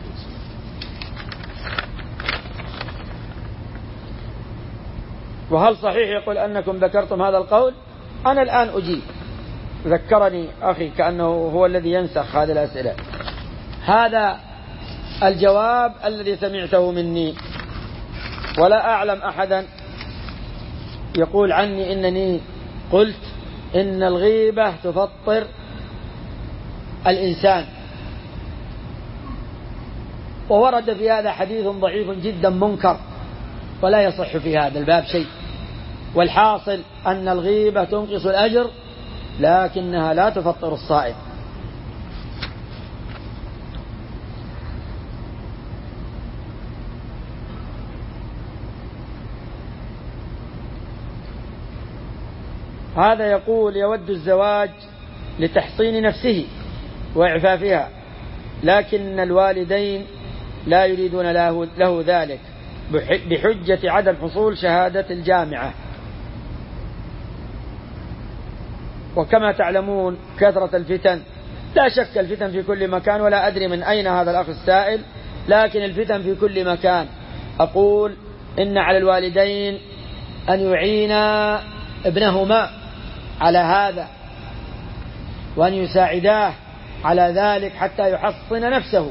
وهل صحيح يقول أنكم ذكرتم هذا القول؟ أنا الآن أجيب، ذكرني أخي كأنه هو الذي ينسخ هذه الأسئلة. هذا الجواب الذي سمعته مني، ولا أعلم أحدا يقول عني إنني قلت إن الغيبة تفطر الإنسان، وورد في هذا حديث ضعيف جدا منكر ولا يصح في هذا الباب شيء. والحاصل أن الغيبة تنقص الأجر لكنها لا تفطر الصائم. هذا يقول: يود الزواج لتحصين نفسه وإعفافها، لكن الوالدين لا يريدون له ذلك بحجة عدم حصول شهادة الجامعة. وكما تعلمون كثرة الفتن، لا شك الفتن في كل مكان، ولا أدري من أين هذا الأخ السائل، لكن الفتن في كل مكان. أقول إن على الوالدين أن يعينا ابنهما على هذا وأن يساعداه على ذلك حتى يحصن نفسه.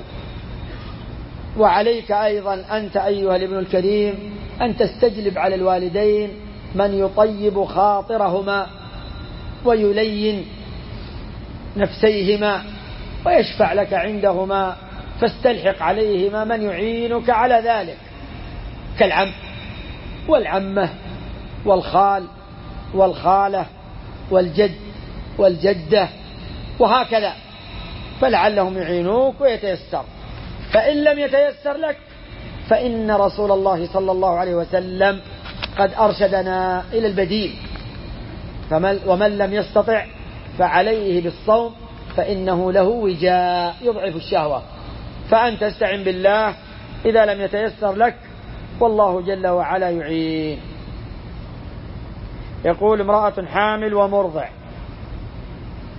وعليك أيضا أنت أيها الابن الكريم أن تستجلب على الوالدين من يطيب خاطرهما ويلين نفسيهما ويشفع لك عندهما، فاستلحق عليهما من يعينك على ذلك، كالعم والعمة والخال والخالة والجد والجدة وهكذا، فلعلهم يعينوك ويتيسر. فإن لم يتيسر لك فإن رسول الله صلى الله عليه وسلم قد أرشدنا إلى البديل، ومن لم يستطع فعليه بالصوم فإنه له وجاء يضعف الشهوة. فأنت استعن بالله إذا لم يتيسر لك، والله جل وعلا يعين. يقول: امرأة حامل ومرضع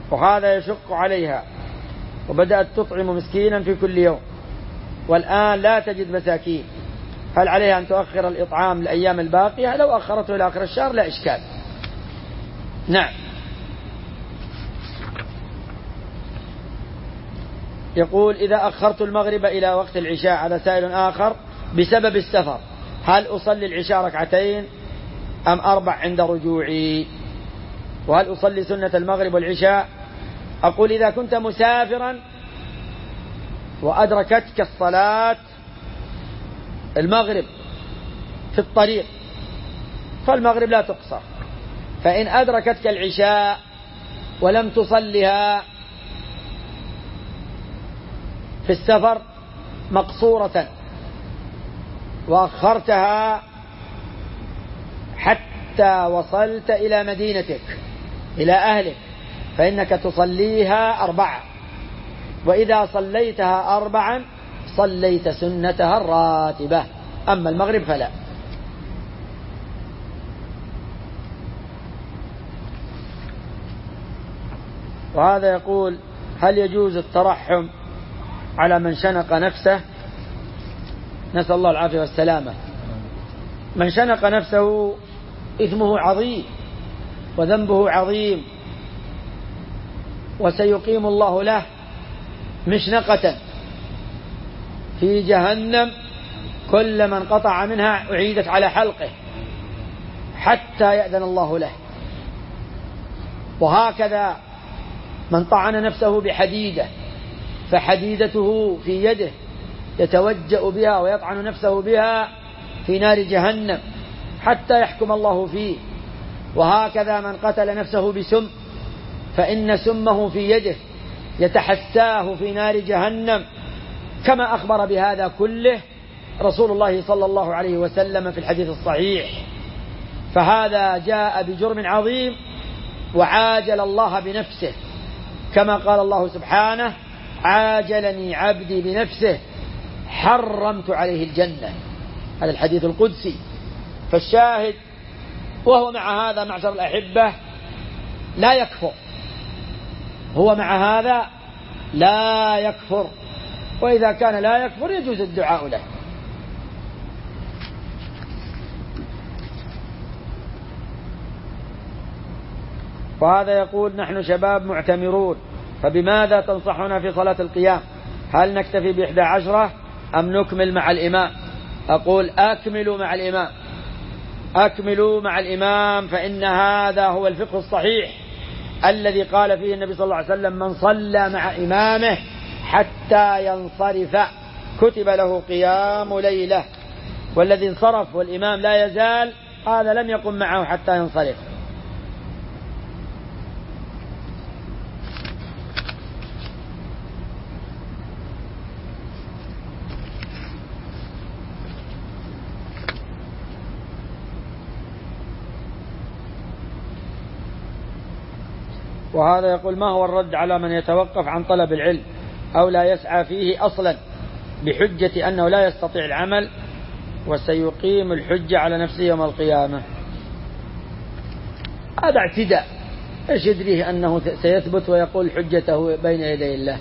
وهذا يشق عليها، وبدأت تطعم مسكينا في كل يوم، والآن لا تجد مساكين، هل عليها أن تؤخر الإطعام الأيام الباقية؟ لو أخرته إلى آخر الشهر لا إشكال. نعم. يقول إذا أخرت المغرب إلى وقت العشاء، هذا سائل آخر، بسبب السفر، هل أصلي العشاء ركعتين أم 4 عند رجوعي؟ وهل أصلي سنة المغرب والعشاء؟ أقول إذا كنت مسافرا وأدركتك الصلاة المغرب في الطريق فالمغرب لا تقصر، فإن أدركتك العشاء ولم تصلها في السفر مقصورة وأخرتها حتى وصلت إلى مدينتك إلى أهلك فإنك تصليها 4، وإذا صليتها 4 صليت سنتها الراتبة، أما المغرب فلا. وهذا يقول هل يجوز الترحم على من شنق نفسه؟ نسأل الله العافية والسلامة. من شنق نفسه إثمه عظيم وذنبه عظيم، وسيقيم الله له مشنقة في جهنم كل من قطع منها أعيدت على حلقه حتى يأذن الله له. وهكذا من طعن نفسه بحديدة فحديدته في يده يتوجأ بها ويطعن نفسه بها في نار جهنم حتى يحكم الله فيه. وهكذا من قتل نفسه بسم فإن سمه في يده يتحساه في نار جهنم، كما أخبر بهذا كله رسول الله صلى الله عليه وسلم في الحديث الصحيح. فهذا جاء بجرم عظيم وعاجل الله بنفسه، كما قال الله سبحانه عاجلني عبدي بنفسه حرمت عليه الجنة، هذا الحديث القدسي. فالشاهد وهو مع هذا معشر الأحبة لا يكفر، هو مع هذا لا يكفر، وإذا كان لا يكفر يجوز الدعاء له. وهذا يقول نحن شباب معتمرون، فبماذا تنصحنا في صلاة القيام؟ هل نكتفي ب11 أم نكمل مع الإمام؟ أقول أكملوا مع الإمام، أكملوا مع الإمام، فإن هذا هو الفقه الصحيح الذي قال فيه النبي صلى الله عليه وسلم من صلى مع إمامه حتى ينصرف كتب له قيام ليلة، والذي انصرف والإمام لا يزال هذا لم يقم معه حتى ينصرف. وهذا يقول ما هو الرد على من يتوقف عن طلب العلم أو لا يسعى فيه أصلا بحجة أنه لا يستطيع العمل وسيقيم الحجة على نفسه يوم القيامة؟ هذا اعتداء، ايش يدريه أنه سيثبت ويقول حجته بين يدي الله؟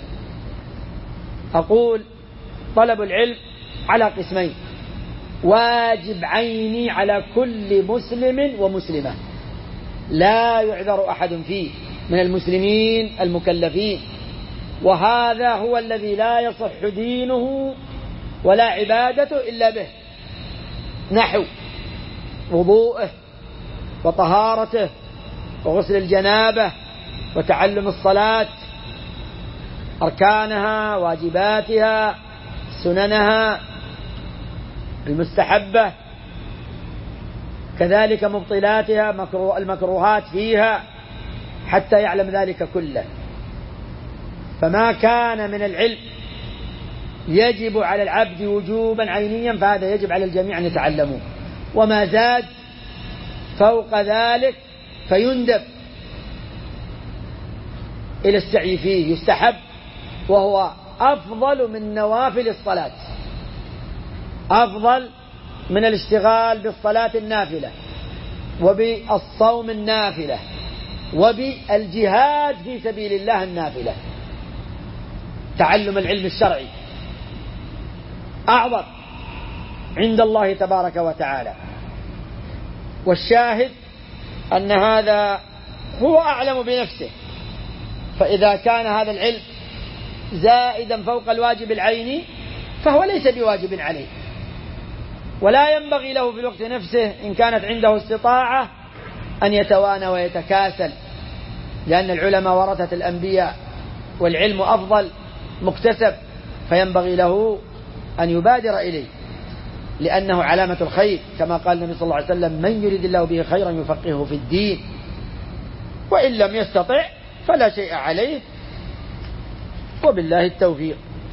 أقول طلب العلم على قسمين: واجب عيني على كل مسلم ومسلمة لا يعذر أحد فيه من المسلمين المكلفين، وهذا هو الذي لا يصح دينه ولا عبادته إلا به، نحو وضوءه وطهارته وغسل الجنابة وتعلم الصلاة، أركانها واجباتها سننها المستحبة، كذلك مبطلاتها المكروهات فيها، حتى يعلم ذلك كله. فما كان من العلم يجب على العبد وجوبا عينيا فهذا يجب على الجميع أن يتعلموه، وما زاد فوق ذلك فيندب إلى السعي فيه، يستحب، وهو أفضل من نوافل الصلاة، أفضل من الاشتغال بالصلاة النافلة وبالصوم النافلة وبالجهاد في سبيل الله النافلة. تعلم العلم الشرعي أعظم عند الله تبارك وتعالى. والشاهد أن هذا هو أعلم بنفسه، فإذا كان هذا العلم زائدا فوق الواجب العيني فهو ليس بواجب عليه، ولا ينبغي له في الوقت نفسه إن كانت عنده استطاعة أن يتوانى ويتكاسل، لأن العلماء ورثة الأنبياء والعلم أفضل مكتسب، فينبغي له أن يبادر إليه لأنه علامة الخير، كما قال النبي صلى الله عليه وسلم: من يريد الله به خيرا يفقهه في الدين. وإن لم يستطع فلا شيء عليه، وبالله التوفيق.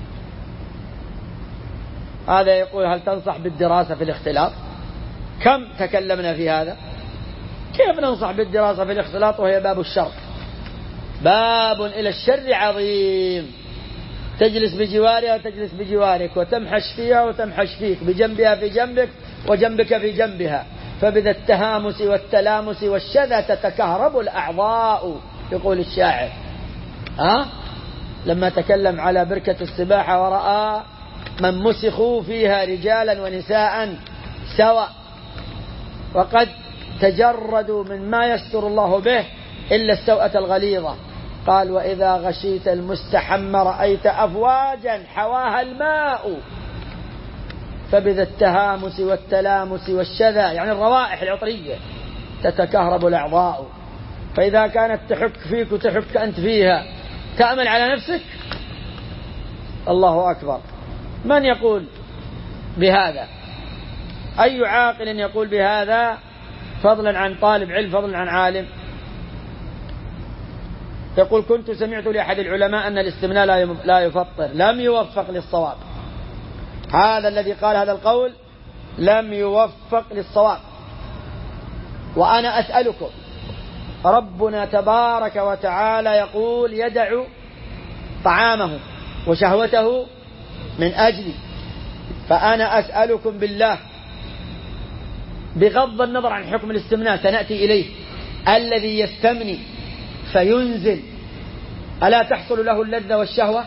هذا يقول: هل تنصح بالدراسة في الاختلاط؟ كم تكلمنا في هذا. كيف ننصح بالدراسة في الاختلاط وهي باب الشر، باب إلى الشر عظيم. تجلس بجوارها وتجلس بجوارك، وتمحش فيها وتمحش فيك، بجنبها في جنبك وجنبك في جنبها، فبذا التهامس والتلامس والشذا تتكهرب الأعضاء، يقول الشاعر. لما تكلم على بركة السباحة ورأى من مسخوا فيها رجالا ونساء سواء، وقد تجردوا من ما يستر الله به إلا السوءة الغليظة، قال: وإذا غشيت المستحم رأيت أفواجا حواها الماء، فبذا التهامس والتلامس والشذا، يعني الروائح العطرية، تتكهرب الأعضاء. فإذا كانت تحك فيك وتحك أنت فيها، تأمل على نفسك. الله أكبر. من يقول بهذا؟ أي عاقل يقول بهذا، فضلا عن طالب علم، فضلا عن عالم؟ يقول: كنت سمعت لأحد العلماء أن الاستمناء لا يفطر، لم يوفق للصواب. هذا الذي قال هذا القول لم يوفق للصواب. وأنا أسألكم، ربنا تبارك وتعالى يقول: يدع طعامه وشهوته من أجلي. فأنا أسألكم بالله، بغض النظر عن حكم الاستمناء سنأتي إليه، الذي يستمني فينزل ألا تحصل له اللذة والشهوة؟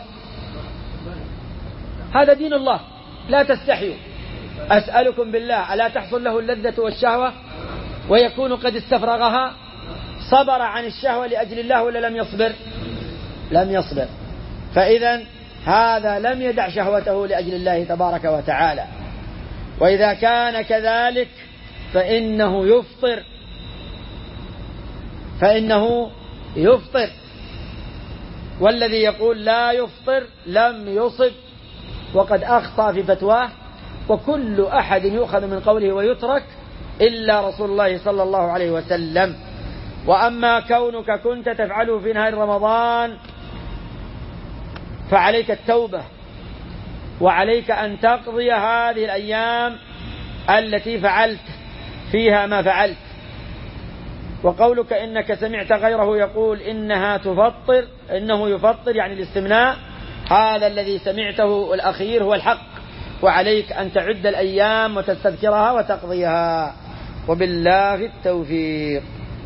هذا دين الله، لا تستحيوا. أسألكم بالله، ألا تحصل له اللذة والشهوة ويكون قد استفرغها؟ صبر عن الشهوة لأجل الله ولا لم يصبر؟ لم يصبر. فإذا هذا لم يدع شهوته لأجل الله تبارك وتعالى. وإذا كان كذلك فإنه يفطر. والذي يقول لا يفطر لم يصب، وقد أخطأ في فتواه. وكل أحد يؤخذ من قوله ويترك إلا رسول الله صلى الله عليه وسلم. وأما كونك كنت تفعله في نهار رمضان فعليك التوبة، وعليك أن تقضي هذه الأيام التي فعلت فيها ما فعلت. وقولك إنك سمعت غيره يقول إنه يفطر يعني الاستمناء، هذا الذي سمعته الأخير هو الحق، وعليك أن تعد الأيام وتستذكرها وتقضيها، وبالله التوفيق.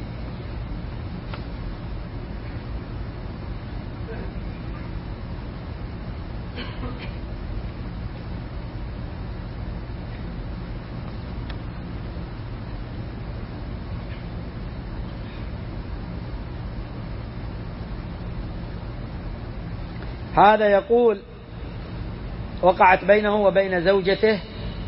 هذا يقول: وقعت بينه وبين زوجته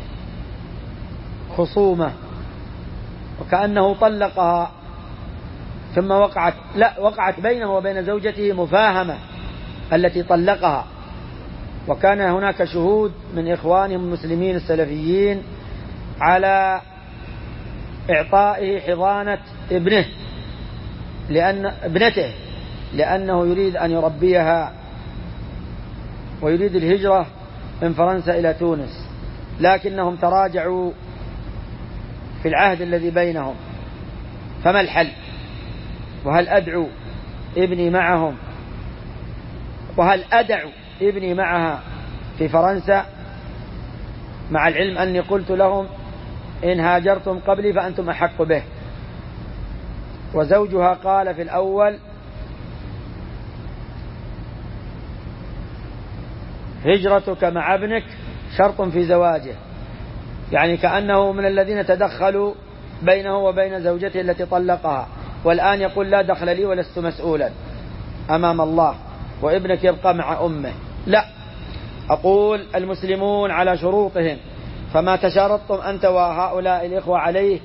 خصومة، وكأنه طلقها، ثم وقعت بينه وبين زوجته مفاهمة التي طلقها، وكان هناك شهود من إخوانهم المسلمين السلفيين على إعطائه حضانة ابنته لأنه يريد أن يربيها ويريد الهجرة من فرنسا إلى تونس، لكنهم تراجعوا في العهد الذي بينهم. فما الحل؟ وهل أدعو ابني معهم؟ وهل أدع ابني معها في فرنسا؟ مع العلم أني قلت لهم: إن هاجرتم قبلي فأنتم أحق به. وزوجها قال في الأول هجرتك مع ابنك شرط في زواجه، يعني كأنه من الذين تدخلوا بينه وبين زوجته التي طلقها، والآن يقول لا دخل لي ولست مسؤولا أمام الله وابنك يبقى مع أمه. لا، أقول المسلمون على شروطهم، فما تشارطتم أنت وهؤلاء الإخوة عليه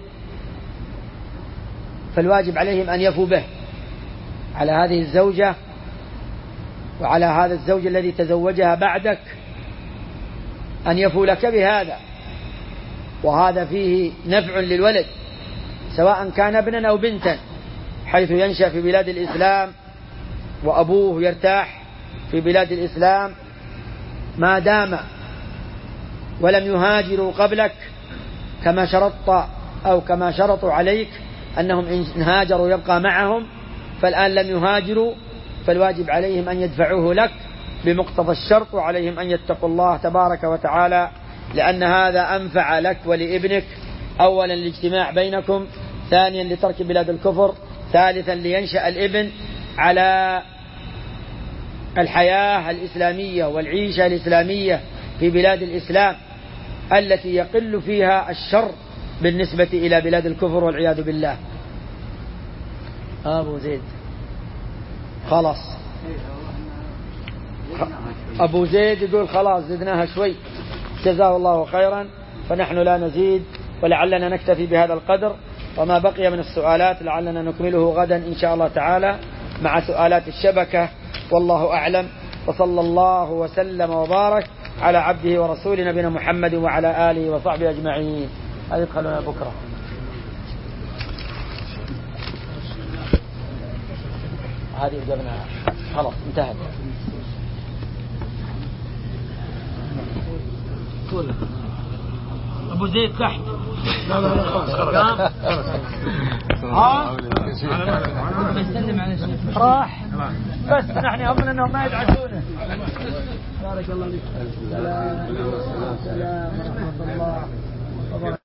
فالواجب عليهم أن يفوا به، على هذه الزوجة وعلى هذا الزوج الذي تزوجها بعدك أن يفوا لك بهذا، وهذا فيه نفع للولد سواء كان ابنا أو بنتا، حيث ينشأ في بلاد الإسلام وأبوه يرتاح في بلاد الإسلام ما دام ولم يهاجروا قبلك كما شرطت أو كما شرطوا عليك أنهم إن هاجروا يبقى معهم، فالآن لم يهاجروا فالواجب عليهم أن يدفعوه لك بمقتضى الشرط، وعليهم أن يتقوا الله تبارك وتعالى، لأن هذا أنفع لك ولابنك، أولا الاجتماع بينكم، ثانيا لترك بلاد الكفر، ثالثا لينشأ الابن على الحياة الإسلامية والعيشة الإسلامية في بلاد الإسلام التي يقل فيها الشر بالنسبة إلى بلاد الكفر والعياذ بالله. أبو زيد خلاص، أبو زيد يقول خلاص زدناها شوي، جزاه الله خيرا، فنحن لا نزيد، ولعلنا نكتفي بهذا القدر، وما بقي من السؤالات لعلنا نكمله غدا إن شاء الله تعالى مع سؤالات الشبكة، والله أعلم، وصلى الله وسلم وبارك على عبده ورسول نبينا محمد وعلى آله وصحبه أجمعين. هذه يدخلنا بكرة. هذه جبنا خلاص انتهت. أبو زيد تحت. راح بس نحن أظن أنهم ما يدعسونه. بارك الله فيك. السلام ورحمة الله وبركاته.